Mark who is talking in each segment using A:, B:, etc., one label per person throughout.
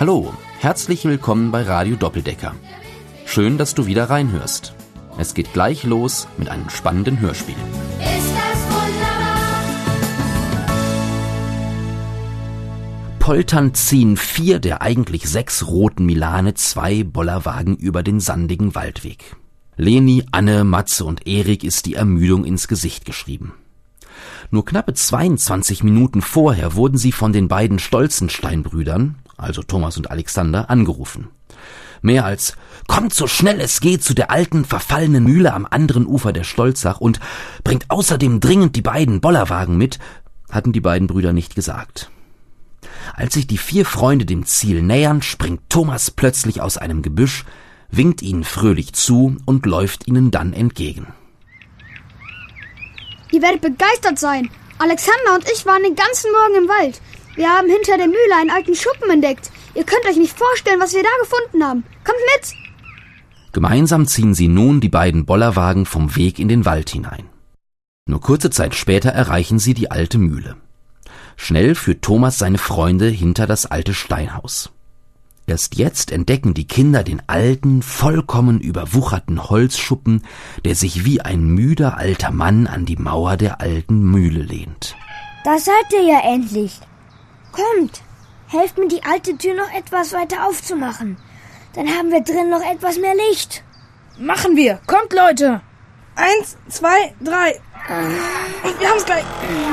A: Hallo, herzlich willkommen bei Radio Doppeldecker. Schön, dass du wieder reinhörst. Es geht gleich los mit einem spannenden Hörspiel.
B: Ist das wunderbar?
A: Polternd ziehen 4 der eigentlich 6 roten Milane 2 Bollerwagen über den sandigen Waldweg. Leni, Anne, Matze und Erik ist die Ermüdung ins Gesicht geschrieben. Nur knappe 22 Minuten vorher wurden sie von den beiden Stolzenstein-Brüdern, also Thomas und Alexander, angerufen. Mehr als »Kommt so schnell es geht zu der alten, verfallenen Mühle am anderen Ufer der Stolzach und bringt außerdem dringend die beiden Bollerwagen mit«, hatten die beiden Brüder nicht gesagt. Als sich die 4 Freunde dem Ziel nähern, springt Thomas plötzlich aus einem Gebüsch, winkt ihnen fröhlich zu und läuft ihnen dann entgegen.
C: Ihr werdet begeistert sein. Alexander und ich waren den ganzen Morgen im Wald. Wir haben hinter der Mühle einen alten Schuppen entdeckt. Ihr könnt euch nicht vorstellen, was wir da gefunden haben. Kommt mit!
A: Gemeinsam ziehen sie nun die beiden Bollerwagen vom Weg in den Wald hinein. Nur kurze Zeit später erreichen sie die alte Mühle. Schnell führt Thomas seine Freunde hinter das alte Steinhaus. Erst jetzt entdecken die Kinder den alten, vollkommen überwucherten Holzschuppen, der sich wie ein müder alter Mann an die Mauer der alten Mühle lehnt.
D: Da seid ihr ja endlich. Kommt, helft mir, die alte Tür noch etwas weiter aufzumachen. Dann haben wir drin noch etwas mehr Licht.
E: Machen wir. Kommt, Leute. 1, 2, 3. Wir haben's gleich.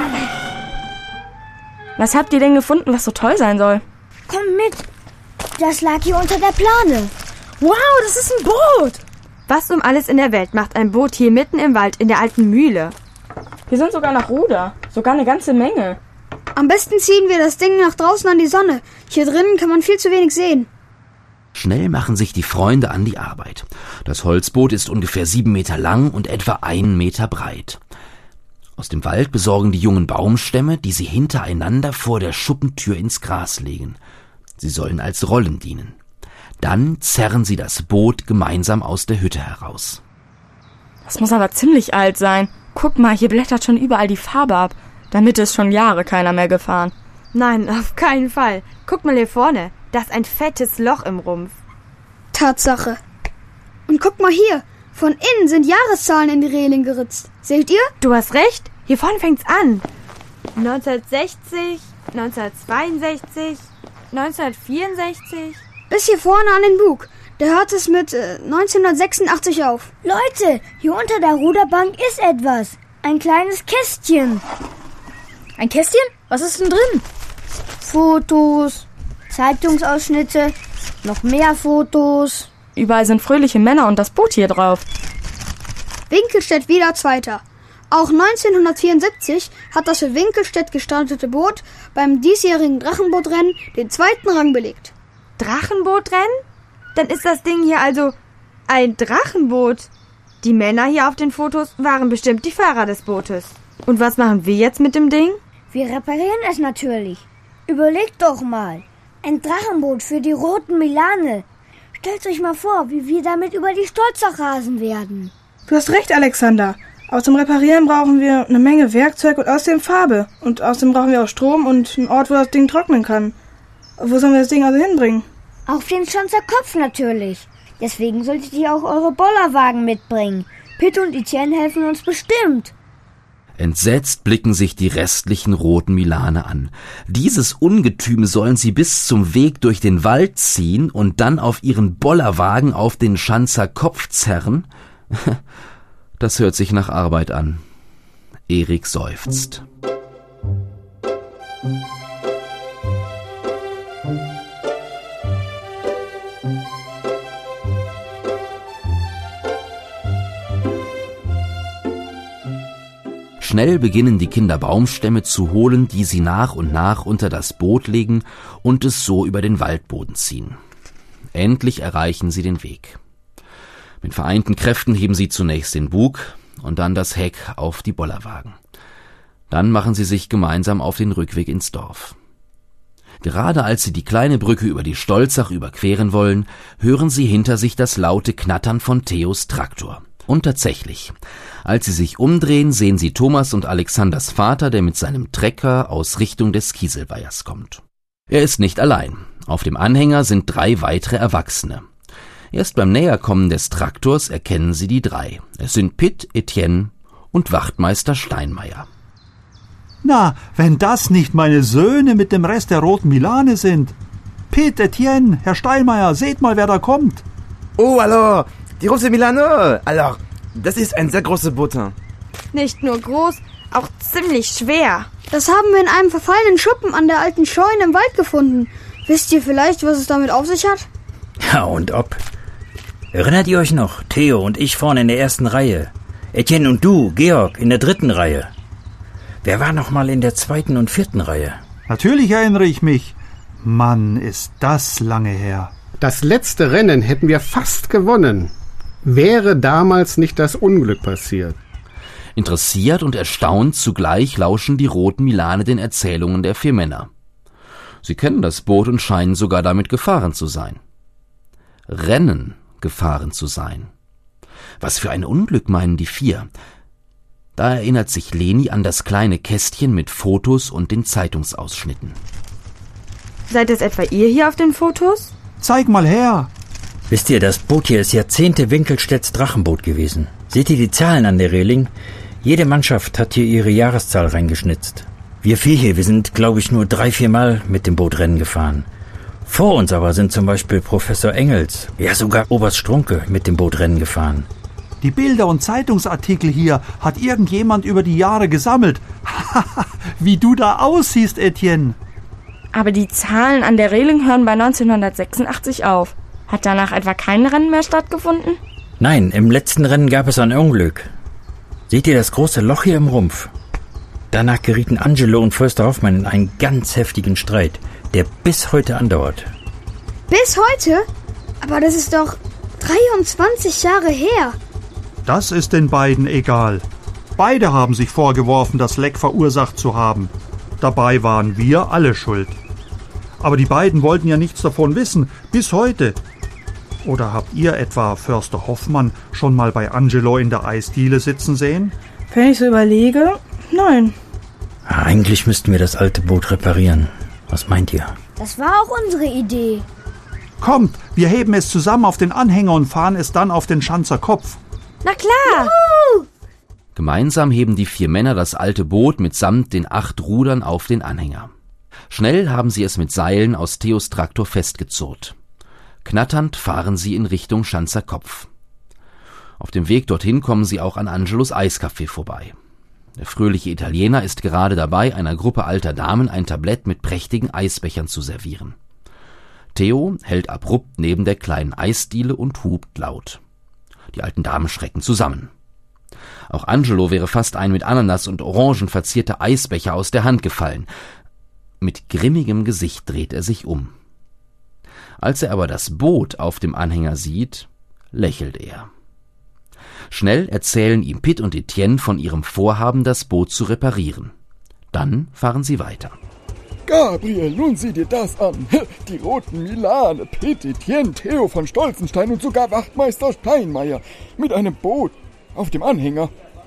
F: Was habt ihr denn gefunden, was so toll sein soll?
D: Kommt mit. Das lag hier unter der Plane.
E: Wow, das ist ein Boot.
F: Was um alles in der Welt macht ein Boot hier mitten im Wald in der alten Mühle? Hier sind sogar noch Ruder. Sogar eine ganze Menge.
C: Am besten ziehen wir das Ding nach draußen an die Sonne. Hier drinnen kann man viel zu wenig sehen.
A: Schnell machen sich die Freunde an die Arbeit. Das Holzboot ist ungefähr 7 Meter lang und etwa 1 Meter breit. Aus dem Wald besorgen die jungen Baumstämme, die sie hintereinander vor der Schuppentür ins Gras legen. Sie sollen als Rollen dienen. Dann zerren sie das Boot gemeinsam aus der Hütte heraus.
F: Das muss aber ziemlich alt sein. Guck mal, hier blättert schon überall die Farbe ab. Damit ist schon Jahre keiner mehr gefahren.
G: Nein, auf keinen Fall. Guck mal hier vorne. Da ist ein fettes Loch im Rumpf.
C: Tatsache. Und guck mal hier. Von innen sind Jahreszahlen in die Reling geritzt. Seht ihr?
G: Du hast recht. Hier vorne fängt's an. 1960, 1962, 1964.
C: Bis hier vorne an den Bug. Der hört es mit 1986 auf.
D: Leute, hier unter der Ruderbank ist etwas. Ein kleines Kästchen.
E: Ein Kästchen? Was ist denn drin?
C: Fotos, Zeitungsausschnitte, noch mehr Fotos.
F: Überall sind fröhliche Männer und das Boot hier drauf.
C: Winkelstedt wieder Zweiter. Auch 1974 hat das für Winkelstedt gestartete Boot beim diesjährigen Drachenbootrennen den 2. Rang belegt.
G: Drachenbootrennen? Dann ist das Ding hier also ein Drachenboot. Die Männer hier auf den Fotos waren bestimmt die Fahrer des Bootes. Und was machen wir jetzt mit dem Ding?
D: Wir reparieren es natürlich. Überlegt doch mal. Ein Drachenboot für die roten Milane. Stellt euch mal vor, wie wir damit über die Stolzach rasen werden.
E: Du hast recht, Alexander. Aus dem Reparieren brauchen wir eine Menge Werkzeug und außerdem Farbe. Und außerdem brauchen wir auch Strom und einen Ort, wo das Ding trocknen kann. Wo sollen wir das Ding also hinbringen?
D: Auf den Schanzer Kopf natürlich. Deswegen solltet ihr auch eure Bollerwagen mitbringen. Pitt und Etienne helfen uns bestimmt.
A: Entsetzt blicken sich die restlichen roten Milane an. Dieses Ungetüm sollen sie bis zum Weg durch den Wald ziehen und dann auf ihren Bollerwagen auf den Schanzer Kopf zerren? Das hört sich nach Arbeit an. Erik seufzt. Schnell beginnen die Kinder Baumstämme zu holen, die sie nach und nach unter das Boot legen und es so über den Waldboden ziehen. Endlich erreichen sie den Weg. Mit vereinten Kräften heben sie zunächst den Bug und dann das Heck auf die Bollerwagen. Dann machen sie sich gemeinsam auf den Rückweg ins Dorf. Gerade als sie die kleine Brücke über die Stolzach überqueren wollen, hören sie hinter sich das laute Knattern von Theos Traktor. Und tatsächlich, als sie sich umdrehen, sehen sie Thomas und Alexanders Vater, der mit seinem Trecker aus Richtung des Kieselweihers kommt. Er ist nicht allein. Auf dem Anhänger sind 3 weitere Erwachsene. Erst beim Näherkommen des Traktors erkennen sie die 3. Es sind Pitt, Etienne und Wachtmeister Steinmeier.
H: Na, wenn das nicht meine Söhne mit dem Rest der roten Milane sind. Pitt, Etienne, Herr Steinmeier, seht mal, wer da kommt.
I: Oh, alors, die rote Milane. Alors, das ist ein sehr großes Boot.
G: Nicht nur groß, auch ziemlich schwer.
C: Das haben wir in einem verfallenen Schuppen an der alten Scheune im Wald gefunden. Wisst ihr vielleicht, was es damit auf sich hat?
J: Ja, und ob. Erinnert ihr euch noch? Theo und ich vorne in der ersten Reihe. Etienne und du, Georg, in der 3. Reihe. Wer war noch mal in der 2. und 4. Reihe?
H: Natürlich erinnere ich mich. Mann, ist das lange her.
K: Das letzte Rennen hätten wir fast gewonnen. Wäre damals nicht das Unglück passiert.
A: Interessiert und erstaunt zugleich lauschen die roten Milane den Erzählungen der 4 Männer. Sie kennen das Boot und scheinen sogar damit gefahren zu sein. Rennen gefahren zu sein. Was für ein Unglück, meinen die 4. Da erinnert sich Leni an das kleine Kästchen mit Fotos und den Zeitungsausschnitten.
G: Seid es etwa ihr hier auf den Fotos?
H: Zeig mal her.
J: Wisst ihr, das Boot hier ist Jahrzehnte Winkelstedts Drachenboot gewesen. Seht ihr die Zahlen an der Reling? Jede Mannschaft hat hier ihre Jahreszahl reingeschnitzt. Wir 4 hier, wir sind, glaube ich, nur 3-4 Mal mit dem Boot Rennen gefahren. Vor uns aber sind zum Beispiel Professor Engels, ja sogar Oberst Strunke mit dem Boot Rennen gefahren.
H: Die Bilder und Zeitungsartikel hier hat irgendjemand über die Jahre gesammelt. Wie du da aussiehst, Etienne.
F: Aber die Zahlen an der Reling hören bei 1986 auf. Hat danach etwa kein Rennen mehr stattgefunden?
J: Nein, im letzten Rennen gab es ein Unglück. Seht ihr das große Loch hier im Rumpf? Danach gerieten Angelo und Förster Hoffmann in einen ganz heftigen Streit, der bis heute andauert.
C: Bis heute? Aber das ist doch 23 Jahre her.
H: Das ist den beiden egal. Beide haben sich vorgeworfen, das Leck verursacht zu haben. Dabei waren wir alle schuld. Aber die beiden wollten ja nichts davon wissen, bis heute. Oder habt ihr etwa Förster Hoffmann schon mal bei Angelo in der Eisdiele sitzen sehen?
E: Wenn ich so überlege, nein.
J: Eigentlich müssten wir das alte Boot reparieren. Was meint ihr?
D: Das war auch unsere Idee.
H: Kommt, wir heben es zusammen auf den Anhänger und fahren es dann auf den Schanzer Kopf.
G: Na klar!
D: Juhu!
A: Gemeinsam heben die 4 Männer das alte Boot mitsamt den 8 Rudern auf den Anhänger. Schnell haben sie es mit Seilen aus Theos Traktor festgezurrt. Knatternd fahren sie in Richtung Schanzer Kopf. Auf dem Weg dorthin kommen sie auch an Angelos Eiscafé vorbei. Der fröhliche Italiener ist gerade dabei, einer Gruppe alter Damen ein Tablett mit prächtigen Eisbechern zu servieren. Theo hält abrupt neben der kleinen Eisdiele und hupt laut. Die alten Damen schrecken zusammen. Auch Angelo wäre fast ein mit Ananas und Orangen verzierter Eisbecher aus der Hand gefallen. Mit grimmigem Gesicht dreht er sich um. Als er aber das Boot auf dem Anhänger sieht, lächelt er. Schnell erzählen ihm Pitt und Etienne von ihrem Vorhaben, das Boot zu reparieren. Dann fahren sie weiter.
L: Gabriel, nun sieh dir das an. Die roten Milane, Pitt, Etienne, Theo von Stolzenstein und sogar Wachtmeister Steinmeier mit einem Boot auf dem Anhänger.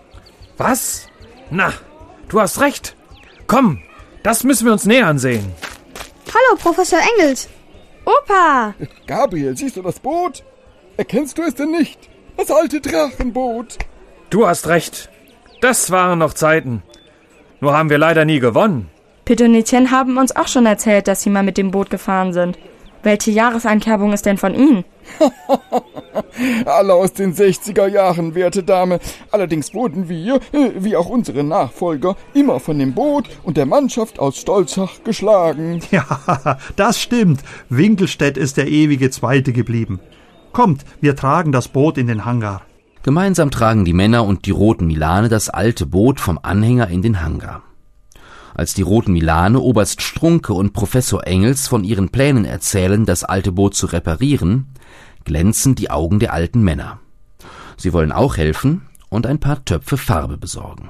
M: Was? Na, du hast recht. Komm, das müssen wir uns näher ansehen.
C: Hallo, Professor Engels.
G: Opa!
L: Gabriel, siehst du das Boot? Erkennst du es denn nicht? Das alte Drachenboot.
M: Du hast recht. Das waren noch Zeiten. Nur haben wir leider nie gewonnen.
F: Pitt und Etienne haben uns auch schon erzählt, dass sie mal mit dem Boot gefahren sind. Welche Jahreseinkerbung ist denn von Ihnen?
L: Alle aus den 60er Jahren, werte Dame. Allerdings wurden wir, wie auch unsere Nachfolger, immer von dem Boot und der Mannschaft aus Stolzach geschlagen.
H: Ja, das stimmt. Winkelstedt ist der ewige Zweite geblieben. Kommt, wir tragen das Boot in den Hangar.
A: Gemeinsam tragen die Männer und die roten Milane das alte Boot vom Anhänger in den Hangar. Als die roten Milane Oberst Strunke und Professor Engels von ihren Plänen erzählen, das alte Boot zu reparieren, glänzen die Augen der alten Männer. Sie wollen auch helfen und ein paar Töpfe Farbe besorgen.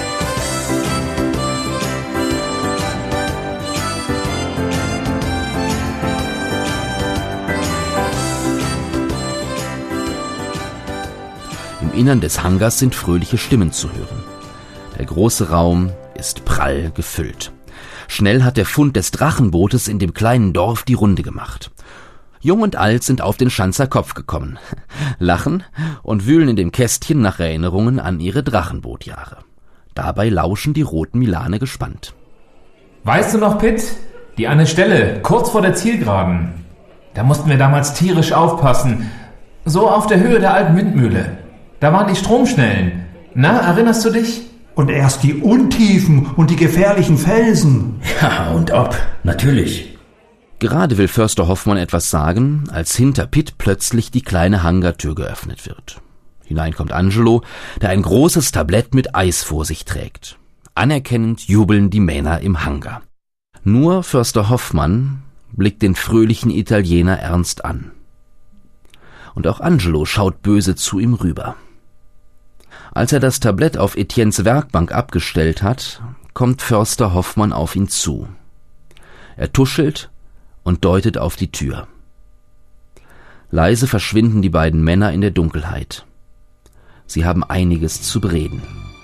A: Im Innern des Hangars sind fröhliche Stimmen zu hören. Der große Raum ist prall gefüllt. Schnell hat der Fund des Drachenbootes in dem kleinen Dorf die Runde gemacht. Jung und alt sind auf den Schanzer Kopf gekommen, lachen und wühlen in dem Kästchen nach Erinnerungen an ihre Drachenbootjahre. Dabei lauschen die roten Milane gespannt.
M: Weißt du noch, Pitt? Die eine Stelle, kurz vor der Zielgeraden. Da mussten wir damals tierisch aufpassen. So auf der Höhe der alten Windmühle. Da waren die Stromschnellen. Na, erinnerst du dich?
H: Und erst die Untiefen und die gefährlichen Felsen.
J: Ja, und ob, natürlich.
A: Gerade will Förster Hoffmann etwas sagen, als hinter Pitt plötzlich die kleine Hangartür geöffnet wird. Hinein kommt Angelo, der ein großes Tablett mit Eis vor sich trägt. Anerkennend jubeln die Männer im Hangar. Nur Förster Hoffmann blickt den fröhlichen Italiener ernst an. Und auch Angelo schaut böse zu ihm rüber. Als er das Tablett auf Etiennes Werkbank abgestellt hat, kommt Förster Hoffmann auf ihn zu. Er tuschelt und deutet auf die Tür. Leise verschwinden die beiden Männer in der Dunkelheit. Sie haben einiges zu bereden.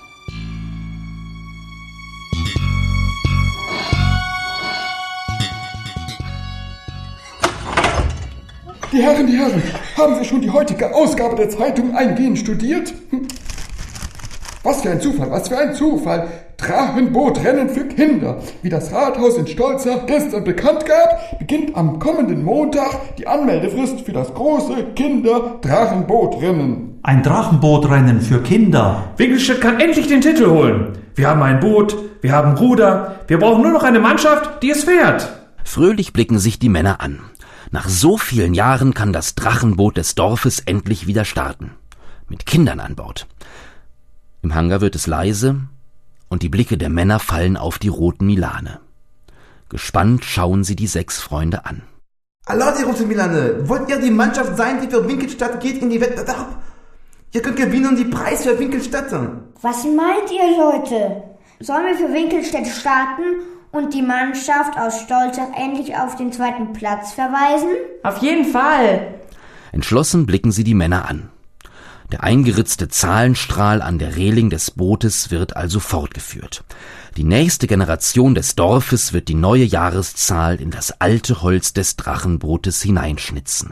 L: Die Herren, haben Sie schon die heutige Ausgabe der Zeitung eingehend studiert? Was für ein Zufall! Drachenbootrennen für Kinder. Wie das Rathaus in Stolzach gestern bekannt gab, beginnt am kommenden Montag die Anmeldefrist für das große Kinder-Drachenbootrennen.
H: Ein Drachenbootrennen für Kinder.
M: Winkelstedt kann endlich den Titel holen. Wir haben ein Boot, wir haben Ruder, wir brauchen nur noch eine Mannschaft, die es fährt.
A: Fröhlich blicken sich die Männer an. Nach so vielen Jahren kann das Drachenboot des Dorfes endlich wieder starten. Mit Kindern an Bord. Im Hangar wird es leise und die Blicke der Männer fallen auf die roten Milane. Gespannt schauen sie die 6 Freunde an.
I: Hallo, die roten Milane. Wollt ihr die Mannschaft sein, die für Winkelstadt geht in die Wettbewerb? Ihr könnt gewinnen und die Preis für Winkelstadt.
D: Was meint ihr, Leute? Sollen wir für Winkelstedt starten und die Mannschaft aus Stolzach endlich auf den 2. Platz verweisen?
F: Auf jeden Fall.
A: Entschlossen blicken sie die Männer an. Der eingeritzte Zahlenstrahl an der Reling des Bootes wird also fortgeführt. Die nächste Generation des Dorfes wird die neue Jahreszahl in das alte Holz des Drachenbootes hineinschnitzen.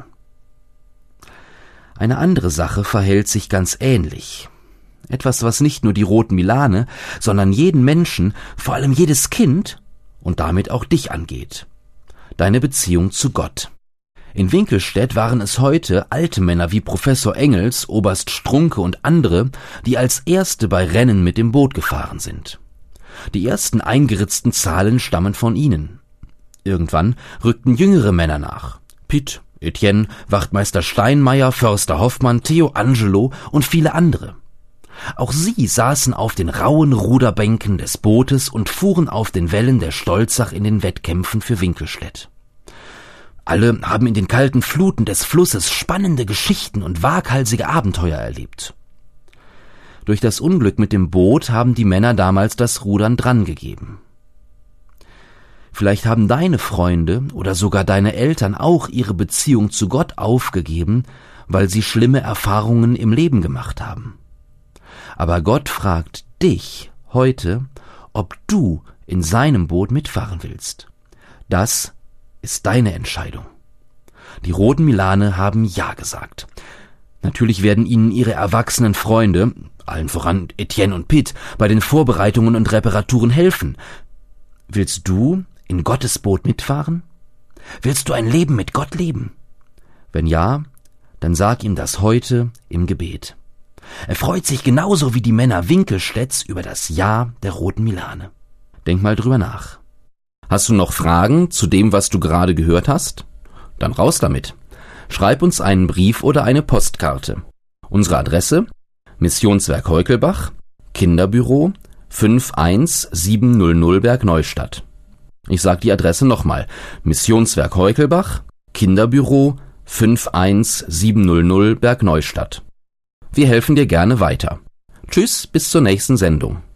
A: Eine andere Sache verhält sich ganz ähnlich. Etwas, was nicht nur die roten Milane, sondern jeden Menschen, vor allem jedes Kind und damit auch dich angeht. Deine Beziehung zu Gott. In Winkelstedt waren es heute alte Männer wie Professor Engels, Oberst Strunke und andere, die als Erste bei Rennen mit dem Boot gefahren sind. Die ersten eingeritzten Zahlen stammen von ihnen. Irgendwann rückten jüngere Männer nach. Pitt, Etienne, Wachtmeister Steinmeier, Förster Hoffmann, Theo Angelo und viele andere. Auch sie saßen auf den rauen Ruderbänken des Bootes und fuhren auf den Wellen der Stolzach in den Wettkämpfen für Winkelstedt. Alle haben in den kalten Fluten des Flusses spannende Geschichten und waghalsige Abenteuer erlebt. Durch das Unglück mit dem Boot haben die Männer damals das Rudern drangegeben. Vielleicht haben deine Freunde oder sogar deine Eltern auch ihre Beziehung zu Gott aufgegeben, weil sie schlimme Erfahrungen im Leben gemacht haben. Aber Gott fragt dich heute, ob du in seinem Boot mitfahren willst. Das ist deine Entscheidung. Die roten Milane haben Ja gesagt. Natürlich werden ihnen ihre erwachsenen Freunde, allen voran Etienne und Pitt, bei den Vorbereitungen und Reparaturen helfen. Willst du in Gottes Boot mitfahren? Willst du ein Leben mit Gott leben? Wenn ja, dann sag ihm das heute im Gebet. Er freut sich genauso wie die Männer Winkelstedts über das Ja der roten Milane. Denk mal drüber nach. Hast du noch Fragen zu dem, was du gerade gehört hast? Dann raus damit. Schreib uns einen Brief oder eine Postkarte. Unsere Adresse: Missionswerk Heukelbach, Kinderbüro 51700 Bergneustadt. Ich sag die Adresse nochmal: Missionswerk Heukelbach, Kinderbüro 51700 Bergneustadt. Wir helfen dir gerne weiter. Tschüss, bis zur nächsten Sendung.